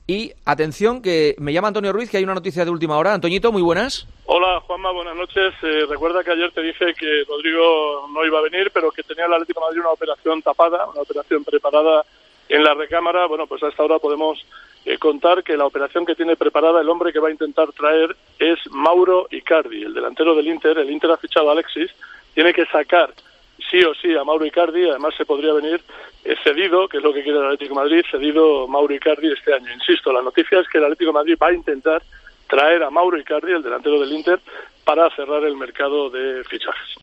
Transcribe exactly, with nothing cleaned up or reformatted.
Y atención, que me llama Antonio Ruiz, que hay una noticia de última hora. Antoñito, muy buenas. Hola, Juanma, buenas noches. Eh, recuerda que ayer te dije que Rodrigo no iba a venir, pero que tenía el Atlético de Madrid una operación tapada, una operación preparada en la recámara. Bueno, pues hasta ahora podemos eh, contar que la operación que tiene preparada el hombre que va a intentar traer es Mauro Icardi, el delantero del Inter. El Inter ha fichado a Alexis, tiene que sacar sí o sí a Mauro Icardi, además se podría venir eh, cedido, que es lo que quiere el Atlético de Madrid, cedido Mauro Icardi este año. Insisto, la noticia es que el Atlético de Madrid va a intentar traer a Mauro Icardi, el delantero del Inter, para cerrar el mercado de fichajes.